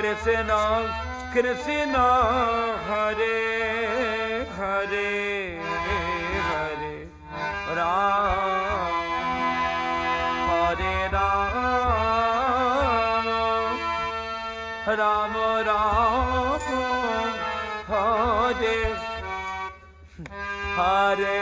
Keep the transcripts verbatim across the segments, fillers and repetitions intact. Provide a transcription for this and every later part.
Krishna Krishna Hare Hare Hare Ram Hare Ram Ram Ram Hare Hare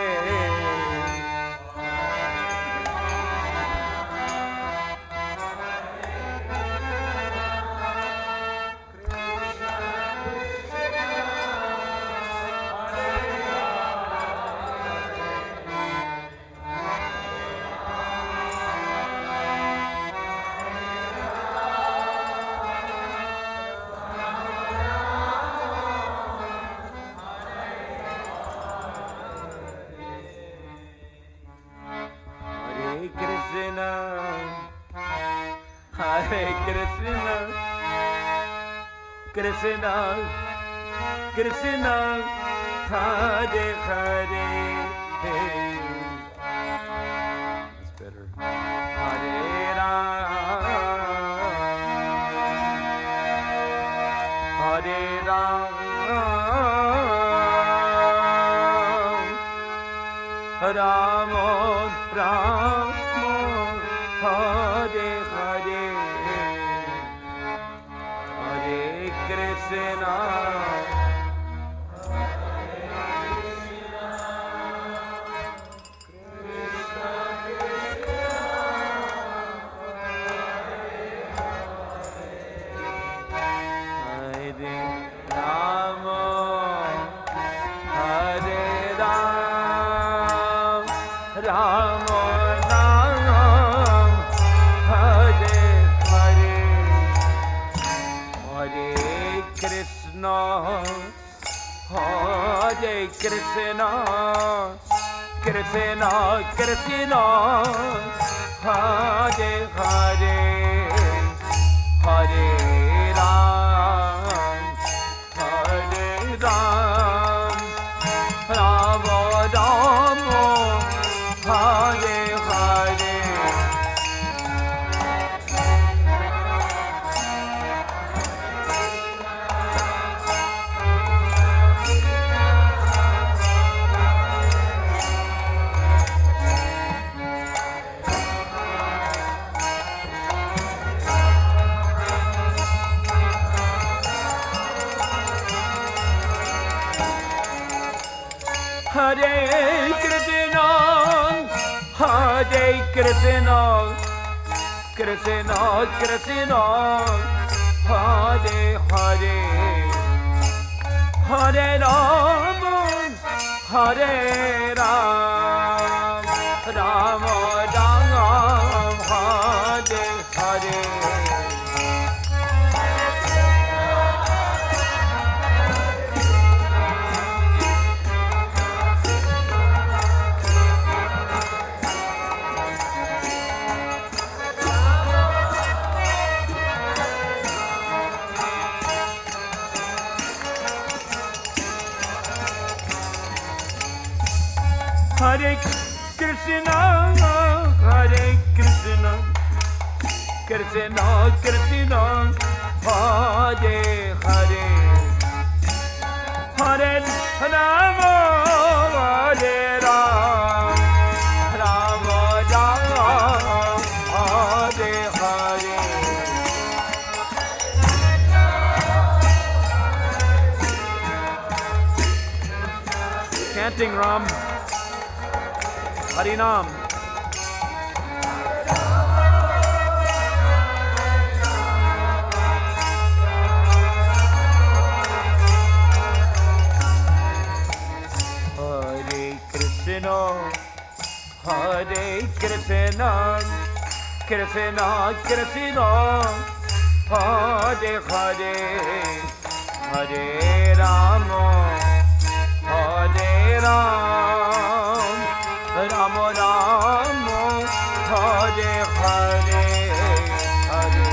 Krishna Krishna Hare Hare That's better Hare Ram Hare Ram Ram Ram Hare Hare Krishna Krishna Krishna Krishna Hare Hare Hare Ram Hare Ram Ram Ram Hare Hare Hare Krishna, Hare Krishna, Krishna Krishna, Hare Hare, Hare Ram, Hare Ram, Ram Ram, Hare Hare. Hare Krishna, Hare Krishna, Krishna Krishna, Hare Hare, Hare Rama, Hare Ram, Rama Rama, Hare Hare. Chanting Ram. Harinam. Hare Krishna, Hare Krishna, Krishna Krishna, Hare Hare, Hare Rama, Hare Ram, Rama Rama, Hare Hare, Hare.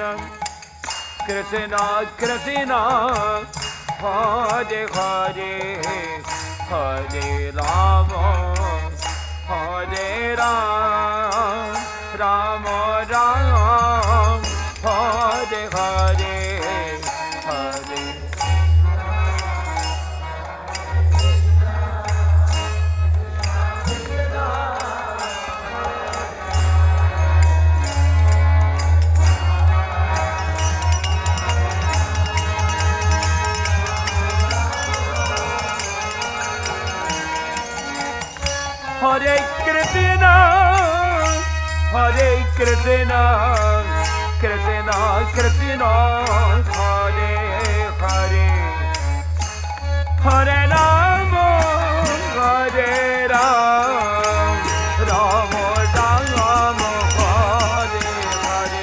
Krishna Krishna Krishna Hare Hare Hare Rama Hare Ram Rama Ram Hare Hare Hare Hare Krishna, Hare Krishna, Krishna Krishna, Hare Hare, Hare Rama, Hare Ram, Rama Rama, Hare Hare.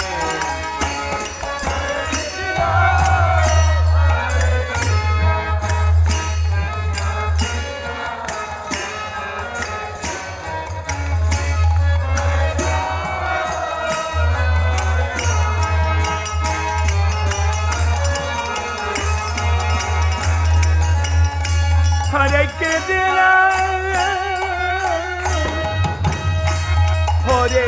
Hare Krishna, Hare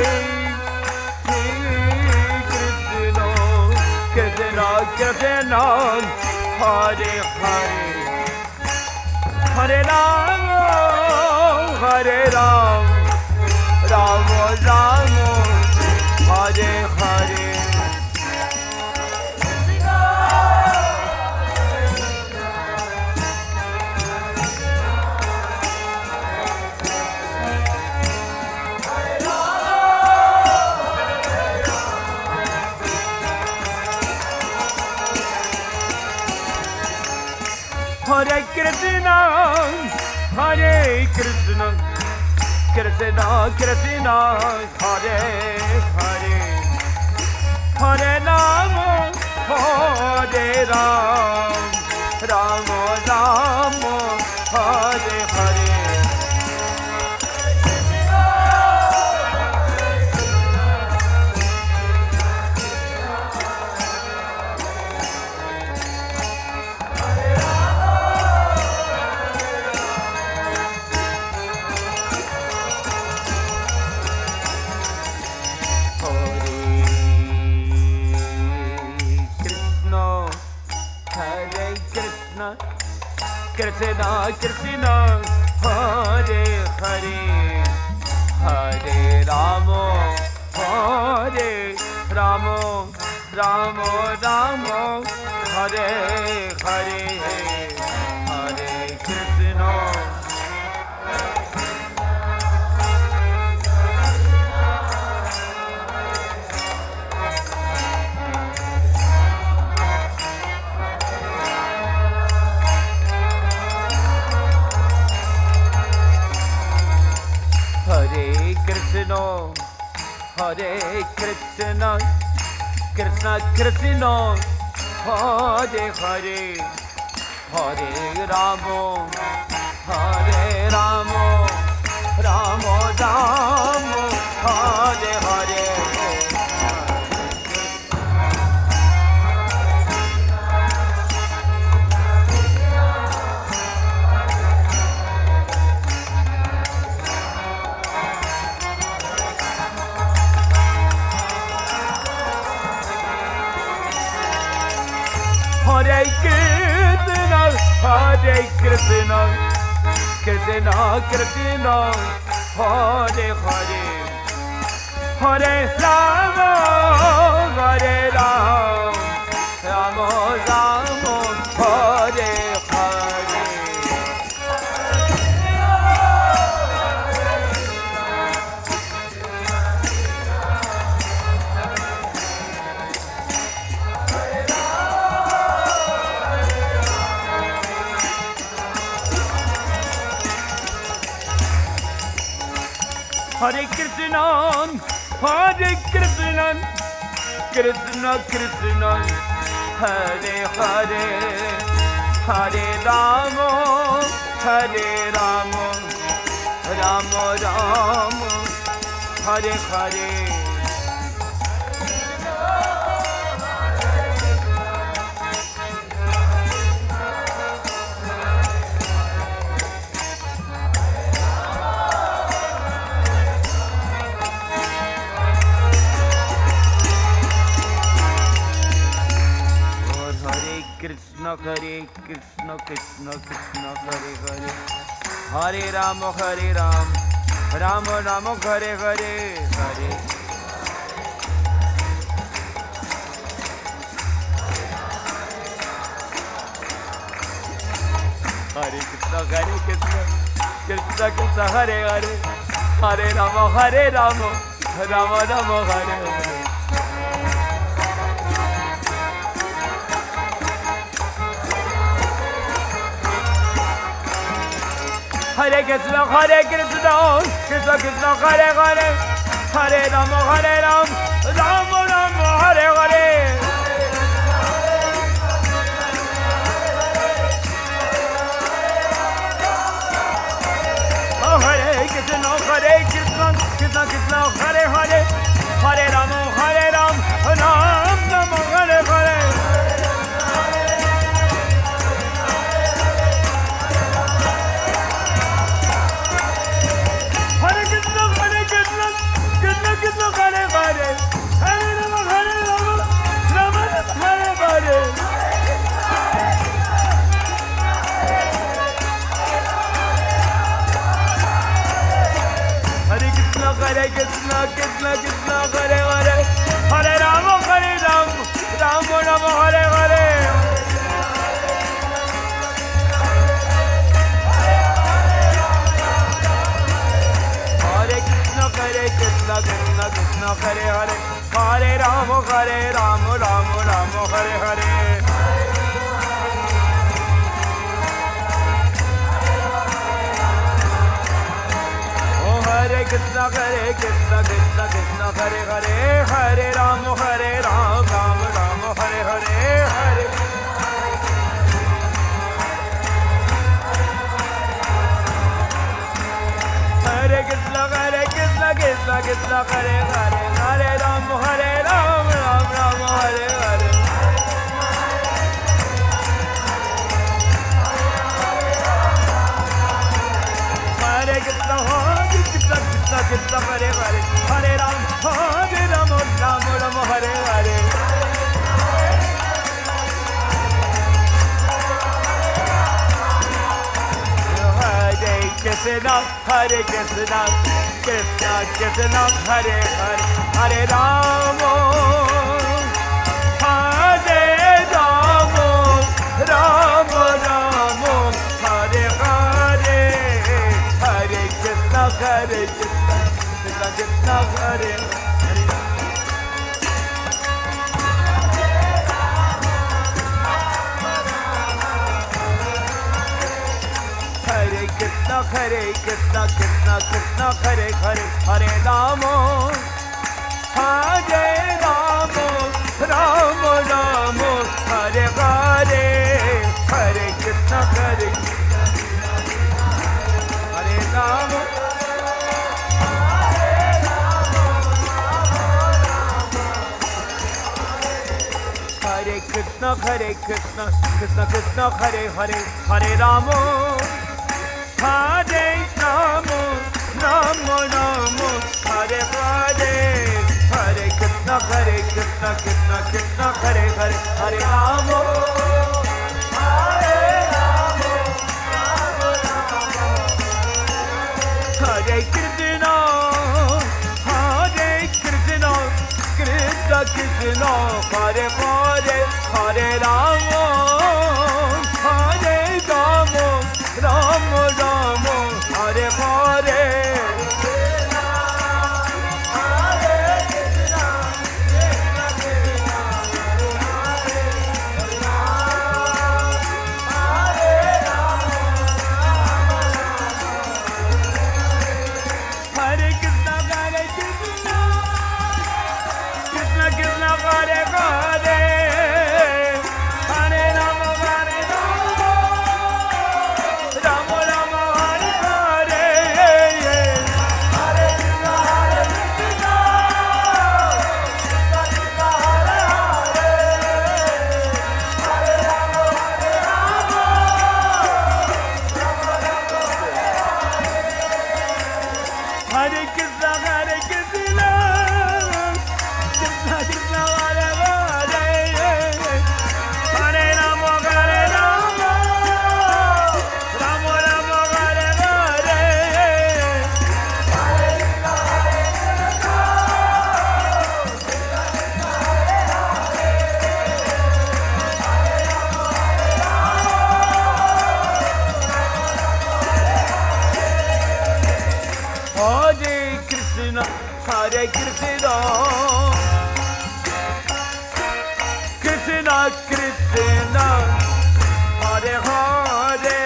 Krishna, Krishna Krishna, Hare Hare, Hare Rama, Hare Ram, Rama Rama, Hare Hare. Hare Krishna, Hare Krishna, Krishna Krishna, Hare Hare, Hare Rama, Hare Ram, Rama Rama, Hare Hare. Krishna Krishna, Hare Hare, Hare Rama, Hare Rama, Rama Rama, Hare Hare, Hare Krishna. Hare Krishna, Hare Krishna, Krishna Krishna, Hare Hare, Hare Rama, Hare Rama, Rama Rama, Hare Hare. Hare Krishna, Hare Krishna, Krishna Krishna, Hare Hare, Hare Rama, Hare Ram, Rama Rama, Hare Hare. Hare Krishna, Hare Krishna, Krishna Krishna, Hare Hare, Hare Rama, Hare Rama, Rama Rama, Hare Hare. Krishna Hare Krishna Krishna Krishna Hare Hare Hare Ram Hare Ram Ram Ram Hare Hare Hare Hare Krishna Hare Krishna Krishna Krishna Hare Hare Hare Ram Hare Ram Ram Ram Hare Hare Hare Krishna Hare Krishna Krishna Krishna Hare Hare Hare Ram Hare Ram Ram Ram Hare Hare Krishna Hare Krishna Krishna Krishna Hare Hare Hare Ram Hare Ram Ram Ram Hare Hare Hare Krishna Hare Krishna Krishna Krishna Hare Hare Hare Ram Hare Ram Ram Ram Hare Hare Hare Krishna Hare Krishna Krishna Krishna Hare Hare Hare Ram Hare Ram Ram Ram Hare Hare Hare Krishna Hare Krishna Krishna Krishna Hare Hare Hare Ram Hare Ram Ram Ram Hare Hare Hare Krishna Hare Krishna Krishna Krishna Hare Hare Hare Ram Hare Ram Ram Ram Hare Hare Hare Hare Krishna Hare Krishna Krishna Krishna Hare Hare Hare Ram Hare Ram Ram Ram Hare Hare Hare Krishna Hare Krishna Krishna Krishna Hare Hare Hare Ram Hare Ram Ram Ram Hare Hare Hare Krishna Hare Krishna Krishna Krishna Hare Hare Hare Ram Hare Ram Ram Ram Hare Hare Hare Krishna Hare Krishna Krishna Krishna Hare Hare Hare Krishna Hare Krishna Krishna Krishna Hare Hare Hare Ram Hare Ram Ram Ram Hare Hare Hare Krishna Hare Hare Ram Hare Krishna Hare Krishna Krishna Krishna Hare Hare Hare Ram Hare Ram Ram Ram Hare Hare Hare Krishna Hare Krishna Krishna Krishna Hare Hare Hare Ram Hare Ram Ram Ram Hare Krishna Hare Krishna Krishna Krishna Hare Hare Hare Ram Hare Ram Ram Ram Hare Hare Hare Krishna Hare Krishna Krishna Krishna Hare Hare Hare Krishna, Krishna Krishna, Hare Hare,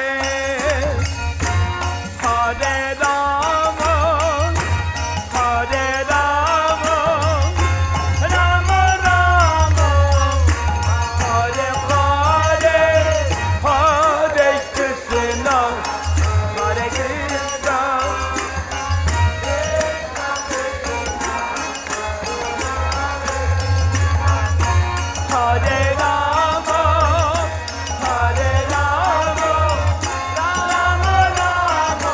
Hare Rama, Hare Rama, Rama Rama, Hare Hare, Hare Krishna, Hare Krishna. Hare Rama, Hare Rama, Rama Rama,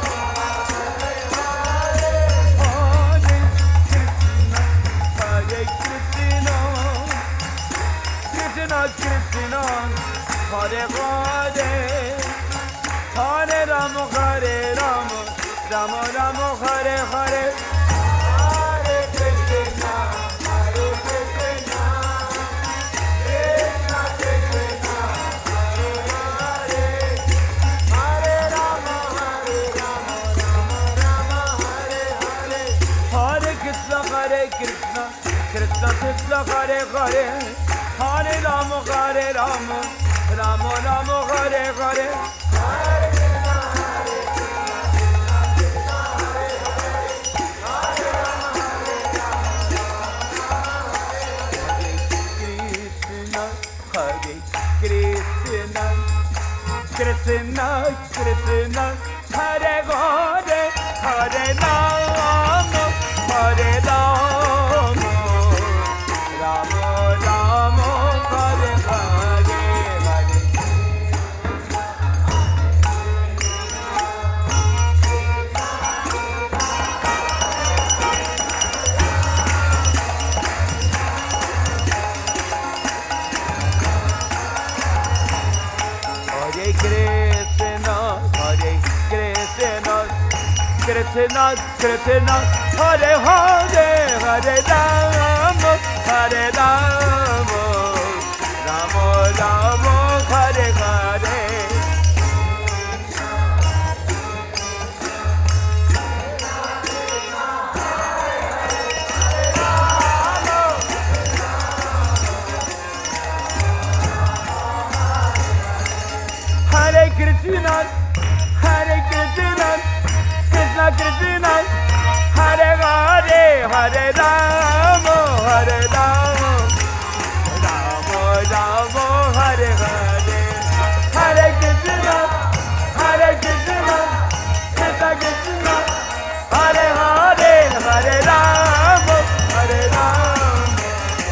Hare Krishna, Krishna Krishna, Hare Hare, Hare Rama, Hare Rama, Rama Rama, Hare Hare. Hare Krishna, Hare Krishna. Hare Krishna, Krishna Krishna, Hare Hare, Hare Rama, Hare Rama, Rama Rama, Hare Hare. Hare Krishna, Hare Krishna, Krishna Krishna, Hare Hare, Hare Rama, Hare Rama, Rama Rama, Hare Hare, Hare. Hare Krishna, Hare Krishna, Krishna Krishna, Hare Hare, Hare Rama, Hare Rama, Rama Rama, Hare Hare. Hare Krishna, Hare Krishna, Krishna Krishna, Hare Hare, Hare Rama, Hare Rama, Rama Rama, Hare Hare. Hare Krishna, Hare Krishna, Krishna Krishna, Hare Hare, Hare Rama, Hare Rama.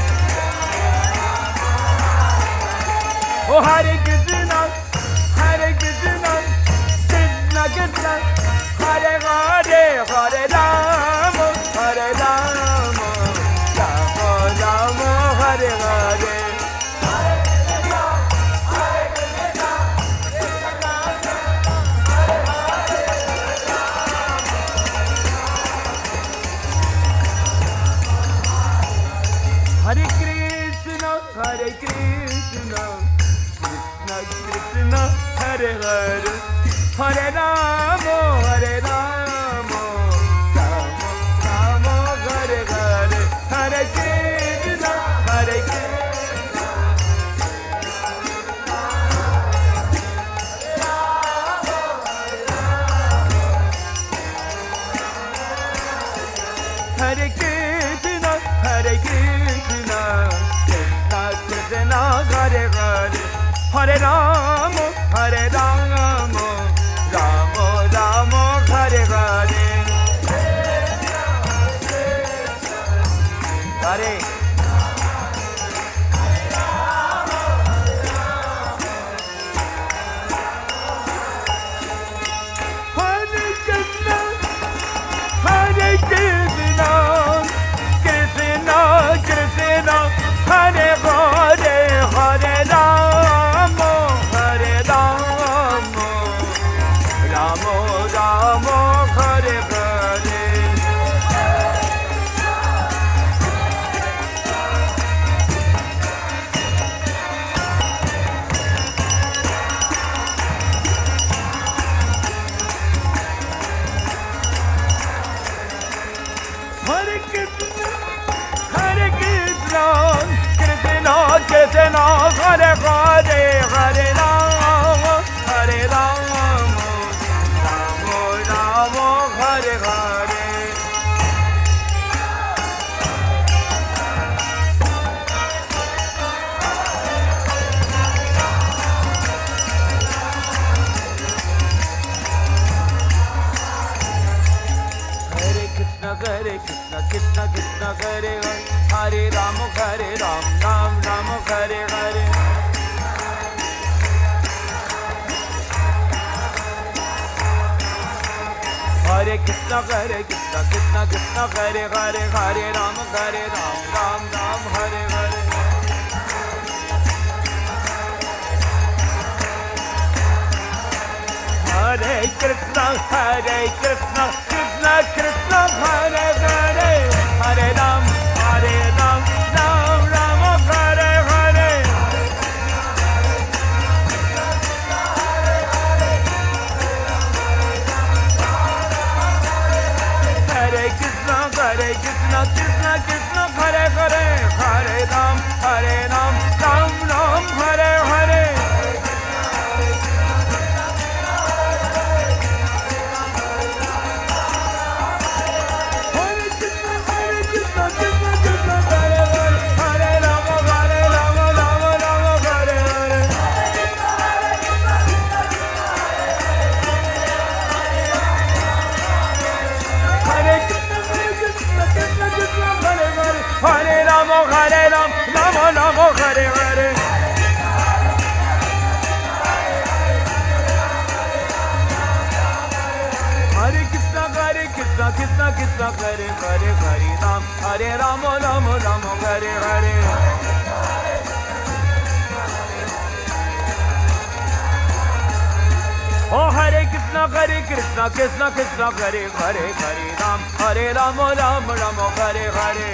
Oh Hare Krishna, Hare Krishna, Krishna Krishna, Hare Hare, Hare Rama, Hare Rama, Rama Rama, Hare Hare. Hare Krishna, Hare Krishna, Krishna Krishna, Hare Hare, Hare Rama, Hare Rama, Rama Rama, Hare Hare, Hare Krishna, Hare Krishna, Hare Krishna, Hare Krishna, Krishna Krishna, Hare Hare, Hare Rama, Hare Rama, Rama Rama, Hare Hare. Hare Hare Krishna, Hare Krishna, Krishna Krishna, Hare Hare, Hare Rama, Hare Rama, Krishna Krishna Hare Hare Hare Ram Hare Ram Ram Ram Hare Hare Hare Krishna Hare Krishna Krishna Krishna Hare Hare Hare Ram Hare Ram Ram Ram Hare Hare Hare Krishna Hare Krishna Krishna Krishna Hare Hare Hare Ram Hare Ram Ram Ram Hare Hare Hare Krishna Hare Krishna Krishna Krishna Hare Hare Hare Ram Hare Ram Ram Ram Hare Hare Hare Ram, Hare Ram, Rama Rama, Hare Hare. Hare Krishna, Hare Krishna, Krishna Krishna, Hare Hare, Hare Ram, Hare Rama, Rama Rama, Hare Hare. Oh Hare Krishna, Hare Krishna, Krishna Krishna, Hare Hare, Hare Ram, Hare Rama, Rama Rama, Hare Hare.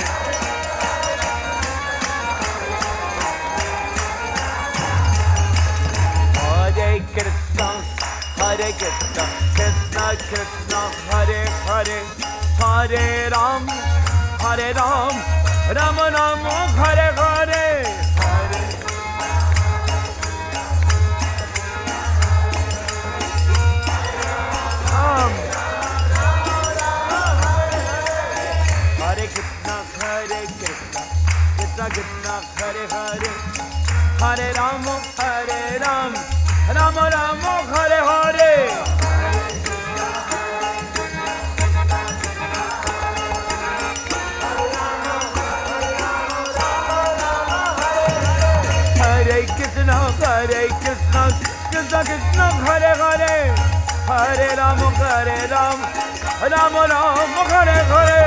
Hare Krishna, Hare Krishna, Krishna Krishna, Hare Hare, Hare Ram, Hare Ram, Rama Rama, Hare Hare, Hare. Ram. Hare Krishna, Hare Krishna, Krishna Krishna, Hare Hare, Hare Ram, Hare Ram, Rama Rama, Hare Hare. Hare Krishna, Hare Krishna, Krishna Krishna, Hare Hare, Hare Ram, Hare Ram, Rama Rama, Hare Hare.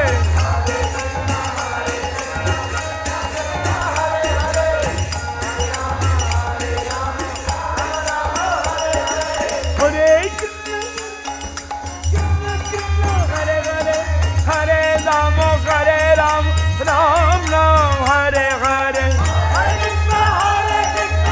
Hare Krishna, Krishna Krishna, Hare Hare, Hare Ram, Hare Ram, Ram Ram, Hare Hare. Hare Krishna, Hare Krishna,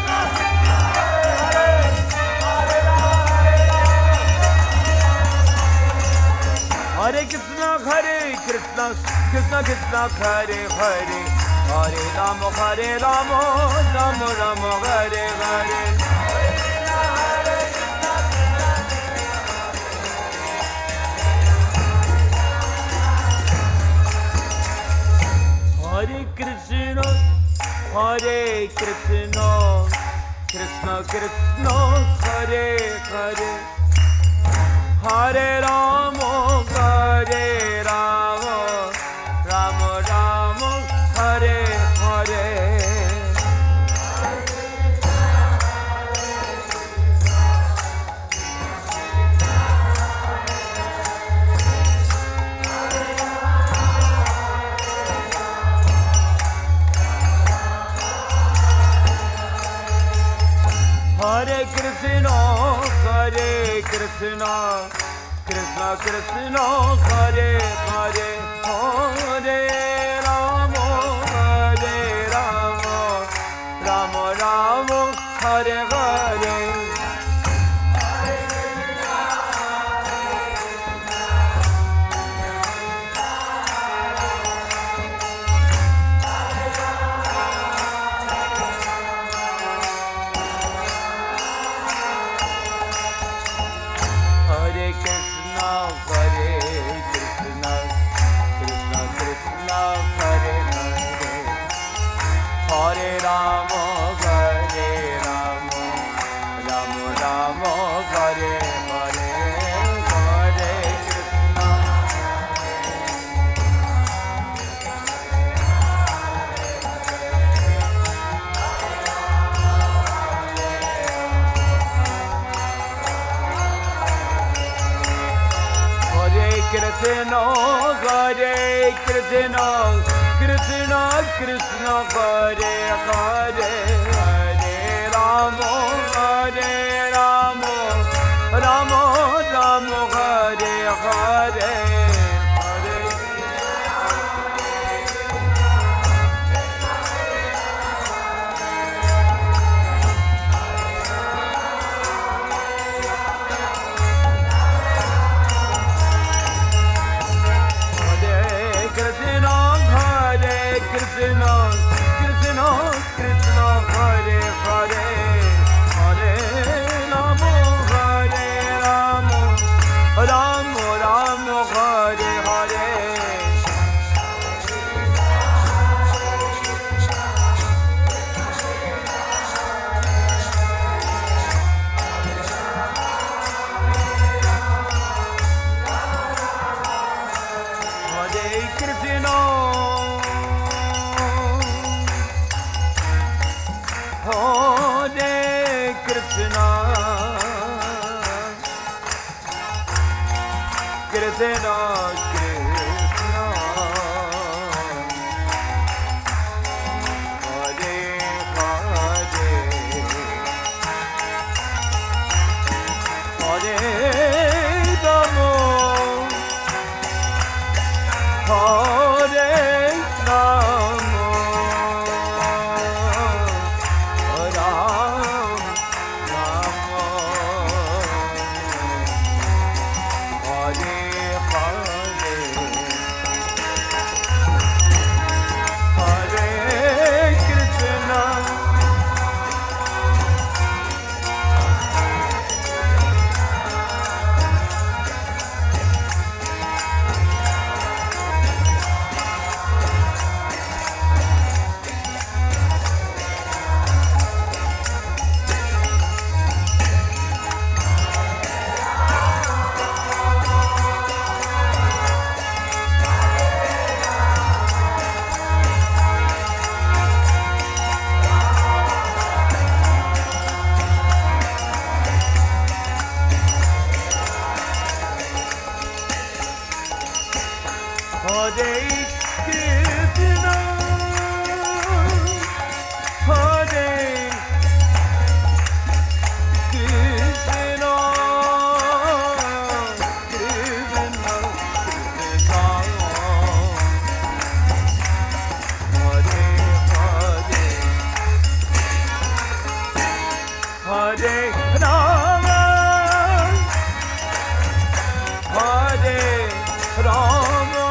Hare Krishna, Hare Krishna, Krishna Krishna, Hare Hare, Hare Ram, Hare Ram, Ram Ram, Hare Hare. Hare Krishna, Hare Krishna, Krishna Krishna, Hare Hare, Hare Rama, Hare Rama, Rama Rama, Hare Hare. Hare Krishna, Hare Krishna, Krishna Krishna, Hare Hare, Hare Rama, Hare Rama, Rama Rama, Hare Hare. Krishna, Hare Krishna, Krishna Krishna, Hare Hare, Hare Rama, Hare Rama, Rama Rama, Hare Hare. Krishna, Krishna, Krishna, Hare Hare, Hare Rama, Hare Rama, Rama Rama, Hare Hare. Hare Krishna, Hare Krishna, Krishna Krishna, Hare Hare, Hare Rama, Hare Rama, Hare Krishna, Hare Krishna, Krishna Krishna, Hare Hare, Hare Rama, Hare Rama.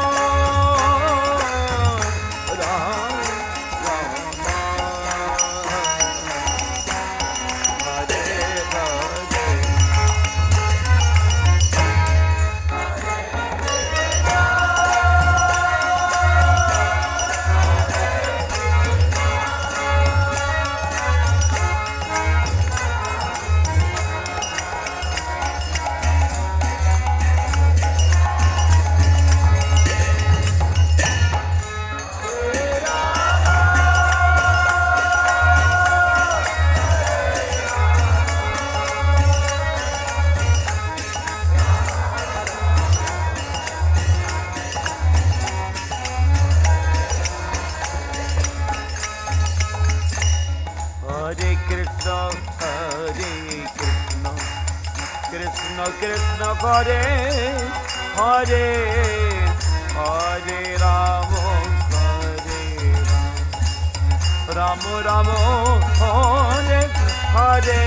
Hare Krishna, Hare Krishna, Krishna Krishna, Hare Hare, Hare Rama, Hare Rama, Rama Rama, Hare Hare.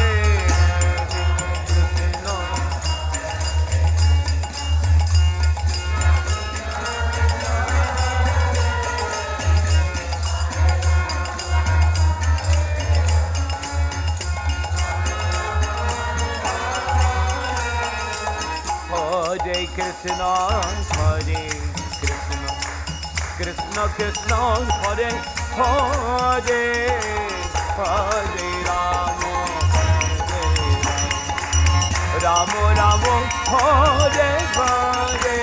Hare Krishna, Hare Krishna, Krishna Krishna, Hare Hare, Hare Rama, Hare Rama, Rama Hare Hare.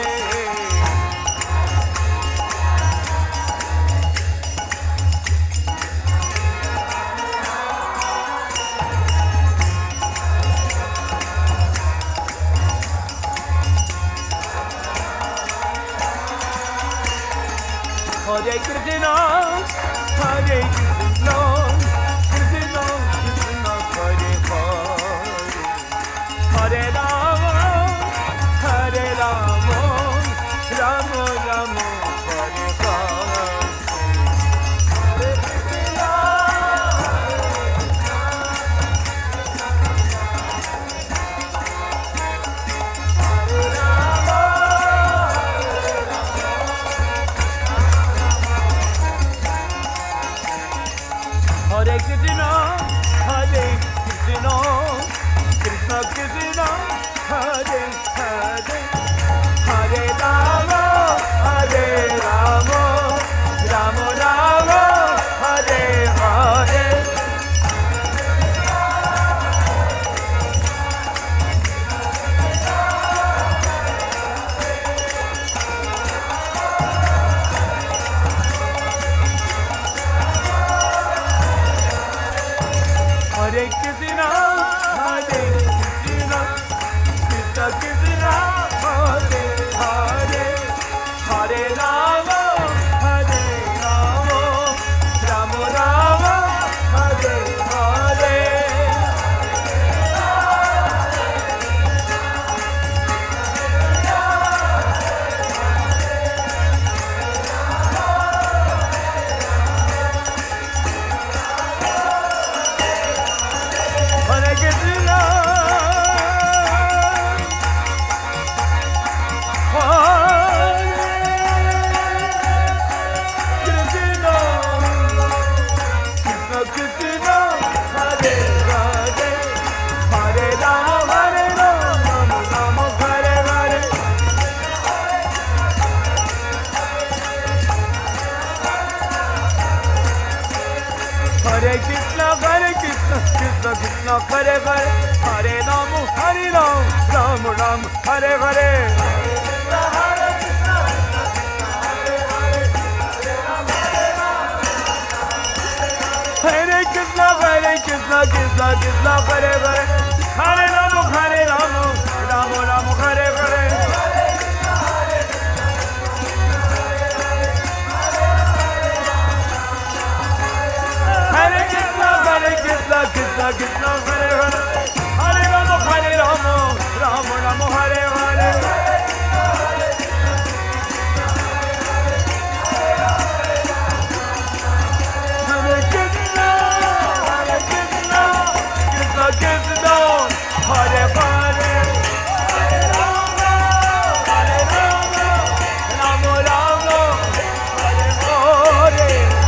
Hare Krishna, Hare Krishna, Krishna Krishna, Hare Hare, Hare Rama, Hare Rama, Rama Rama, Hare Hare. Hare Krishna, Hare Krishna, Krishna Krishna, Hare Hare, Hare Rama, Hare Rama, Rama Rama, Hare Hare. Hare Krishna, Hare Krishna, Krishna Krishna, Hare Hare, Hare Rama, Hare Rama, Rama Rama, Hare Hare. Hare Krishna, Hare Krishna, Krishna Krishna, Hare Hare, Hare Rama, Hare Rama, Rama Rama, Hare Hare. Hare Krishna, Hare Krishna, Krishna Krishna, Hare Hare, Hare Rama, Hare Rama, Rama Rama, Hare Hare. Hare Krishna, Hare Krishna, Krishna Krishna, Hare Hare, Hare Rama, Hare Rama, Rama Rama, Hare Hare. Hare Krishna, Hare Krishna, Krishna Krishna, Hare Hare, Hare Rama, Hare Rama, Rama Rama, Hare Hare.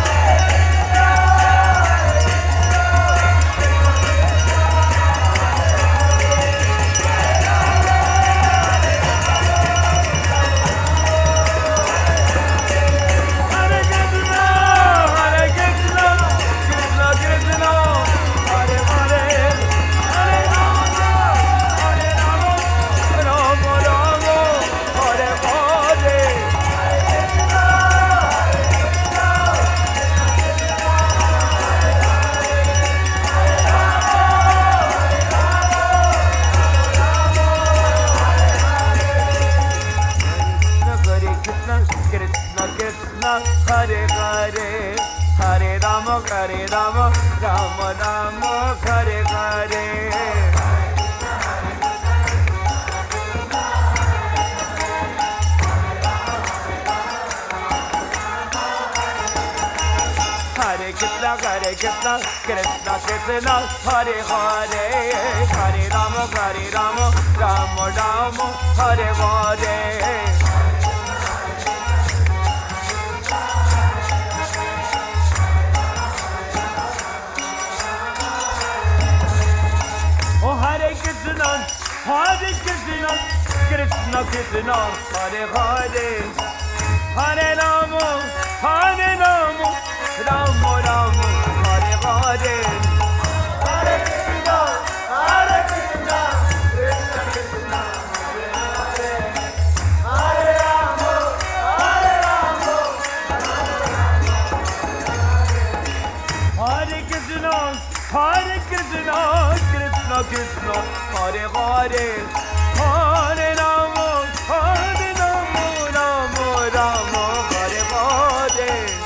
Hare Hare, Hare Rama, Hare Rama, Rama Rama, Hare Hare. Hare Krishna, Hare Krishna, Krishna Krishna, Hare Hare, Hare Rama, Hare Rama, Rama Rama, Hare Hare. Oh Hare Krishna, Hare Krishna, Krishna Krishna, Hare Hare, Hare Rama, Hare Rama, Rama Rama, Hare Hare. Hare Krishna, Hare Krishna, Krishna Krishna, Hare Hare, Hare Rama, Hare Rama, Hare Krishna, Hare Krishna, Krishna Krishna, Hare Hare, Hare Rama, Hare Rama, Rama Rama, Hare Hare.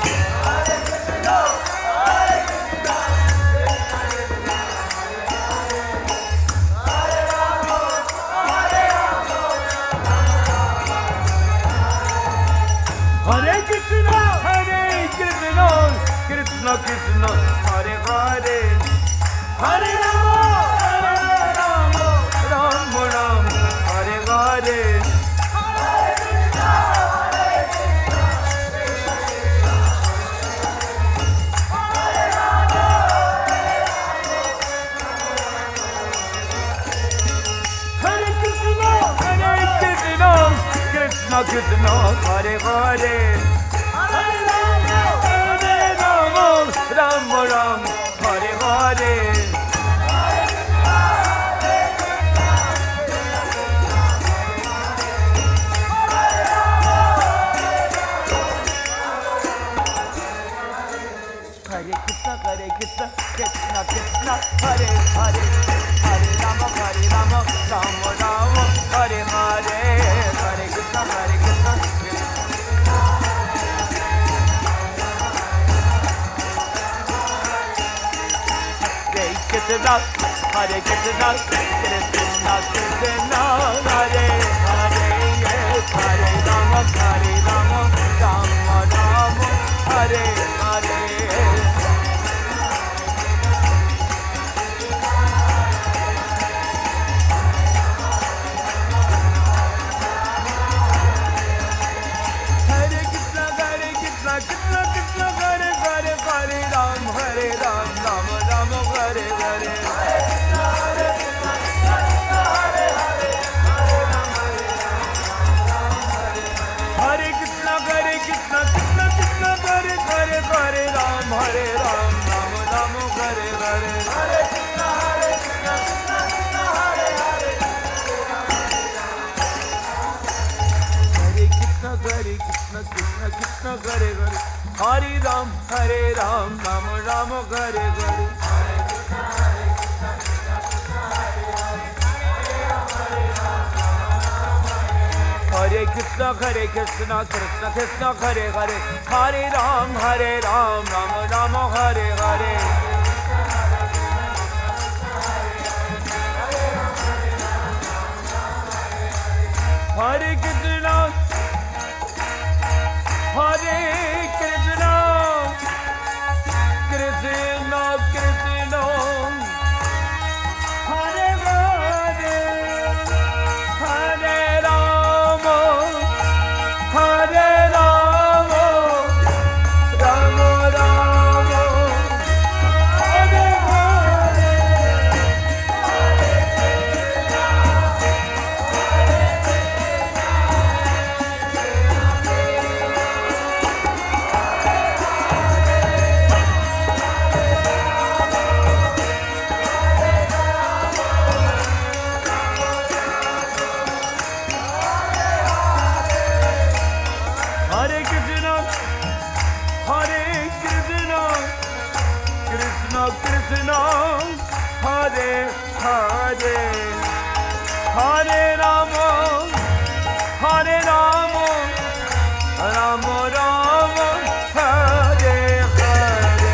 Krishna, Hare Hare, Hare Rama, Hare Rama, Rama Rama, Hare Hare. Krishna Krishna Hare Hare Hare Rama Hare Rama Rama Rama Hare Hare Hare Krishna Hare Krishna Krishna Krishna Hare Hare Hare Rama Hare Rama Rama Rama Hare Hare Hare Krishna Hare Krishna Hare Krishna Hare Krishna Krishna Krishna Hare Hare Hare Rama Hare Rama Rama Rama Hare Hare Krishna Krishna Hare Hare Hare Ram Hare Ram Ram Ram Hare Hare Hare Krishna Hare Krishna Krishna Krishna Hare Hare Hare Ram Hare Ram Ram Ram Hare Hare Hare Krishna Hare Krishna Krishna Krishna Hare Hare Hare Krishna Hare Krishna Krishna Krishna Hare Hare Hare Ram Hare Ram Ram Ram Hare Hare Hare Krishna Hare Krishna Krishna Krishna Hare Hare Hare Ram Hare Ram Ram Ram Hare Hare Hare Krishna Hare Krishna Krishna Krishna Hare Hare Hare Rama Hare Rama Rama Rama Hare Hare Hare Krishna, Hare Krishna, Krishna Krishna, Hare Hare, Hare Rama, Hare Rama, Rama Rama, Hare Hare.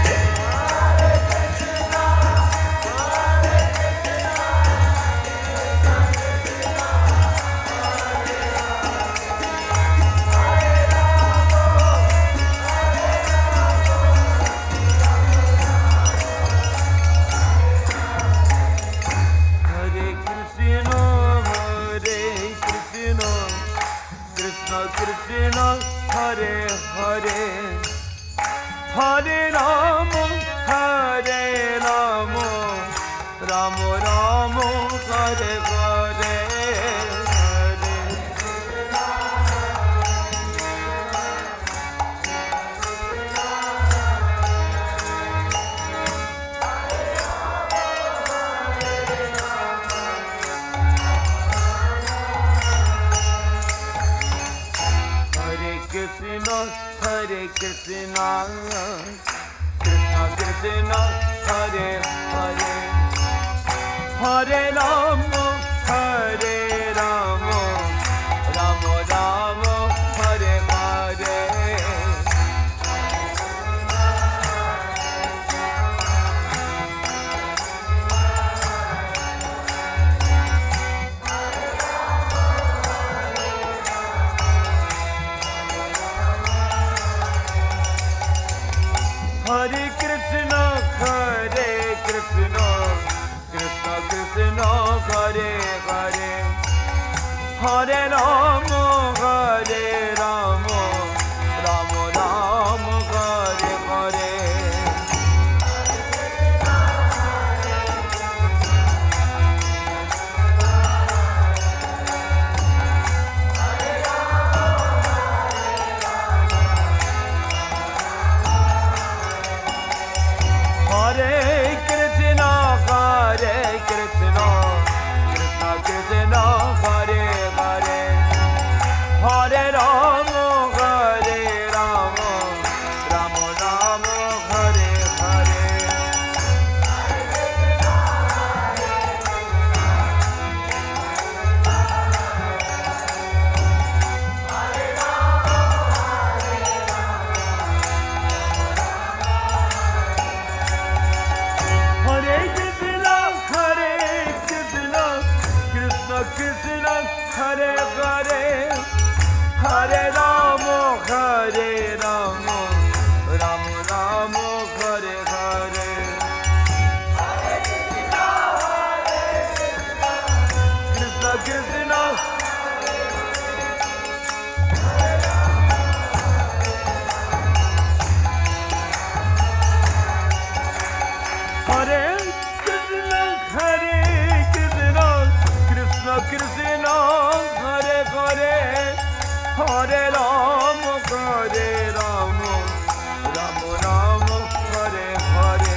Hare Krishna, Hare Krishna, Krishna Krishna, Hare Hare, Hare Rama, Hare Rama, Rama Rama, Hare Hare, Hare Krishna, Hare Krishna, Krishna Krishna, Hare Hare, Hare Rama, Hare Rama, Rama Rama, Hare Hare. Hare Hare Rama, Hare Rama, Rama Rama, Hare Hare. Hare Krishna, Hare Krishna, Krishna Krishna, Hare Hare, Hare Rama, Hare Rama, Rama Rama, Hare Hare. Hare Krishna, Hare Krishna, Krishna Krishna, Hare Hare, Hare Rama, Hare Rama, Rama Rama, Hare Hare. Krishna Krishna, Hare Krishna, Hare Krishna, Krishna Krishna, Hare Hare, Hare Rama, Hare Rama, Rama Rama, Hare Hare.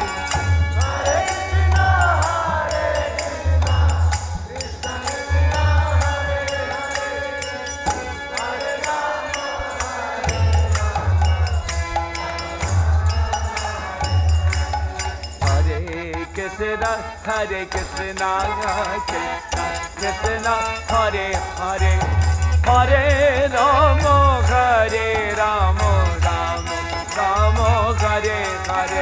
Hare Krishna, Hare Krishna, Krishna Krishna, Hare Hare, Hare Rama, Hare Rama, Rama Rama, Hare Hare.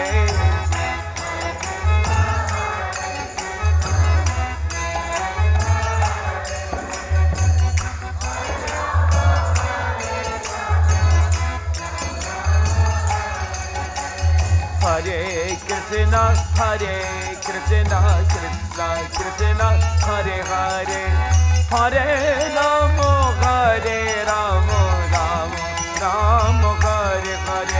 Hare Krishna, Hare Krishna, Krishna Krishna, Hare Hare, Hare Rama, Hare Rama, Rama Rama, Hare Hare.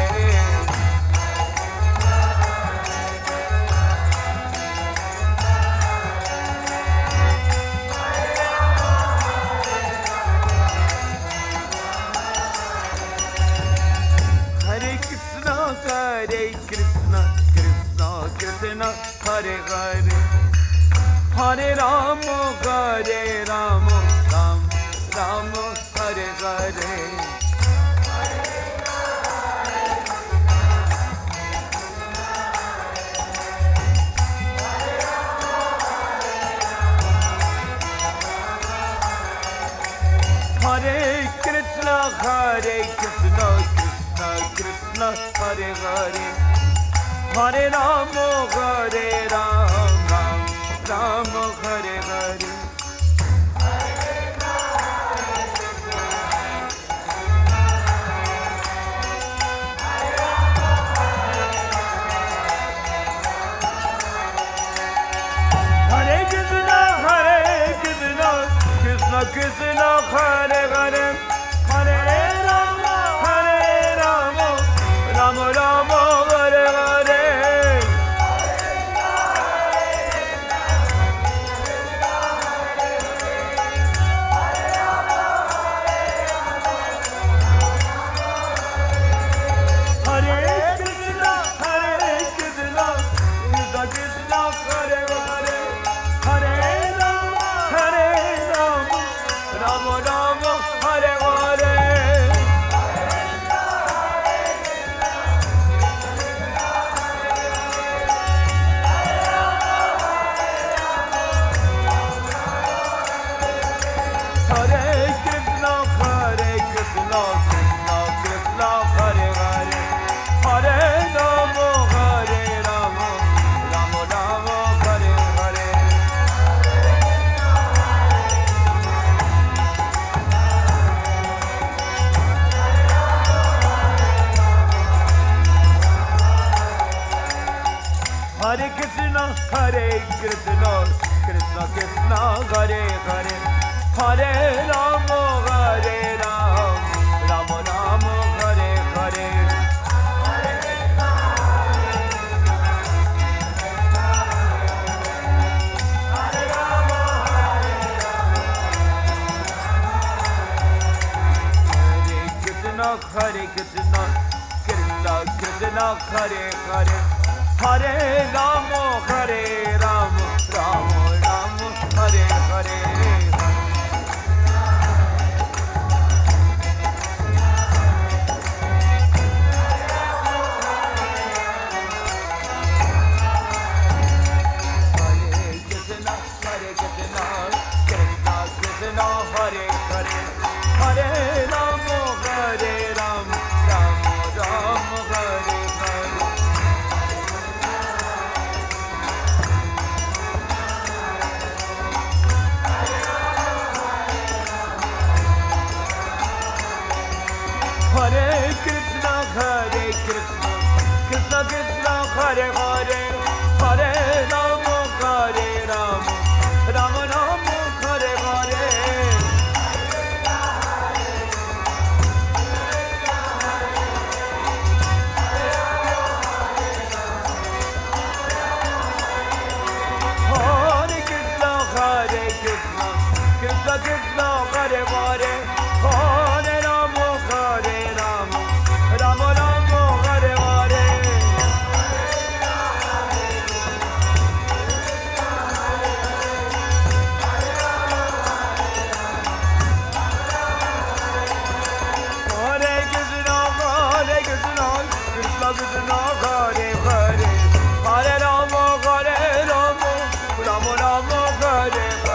Hare Krishna, Hare Krishna, Krishna Krishna, Hare Hare, Hare Rama, Hare Rama, Rama Rama, Hare Hare. Hare Krishna, Hare Krishna, Krishna Krishna, Hare Hare, Hare Rama, Hare Rama, Rama Hare Hare. Hare Krishna, Hare Krishna, Krishna Krishna, Hare Hare, Hare Rama, Hare Rama, Rama Rama, Hare Hare. Hare Krishna, Hare Krishna, Krishna Krishna, Hare Hare, Hare Rama, Hare Rama, Rama Rama, Hare Hare. Hare Krishna, Krishna Krishna, Hare Hare, Hare Rama, Hare Rama, Rama Rama, Hare Hare. Hare Krishna, Hare Krishna, Krishna Krishna, Hare Hare, Hare Rama, Hare Rama, Rama Rama, Hare Hare. Hare Krishna, Hare Krishna, Krishna Krishna, Hare Hare, Hare Rama, Hare Rama, Rama Rama, Hare Hare. Hare Krishna, Hare Krishna, Krishna Krishna, Hare Hare, Hare Rama, Hare Rama, Rama Rama, Hare Hare.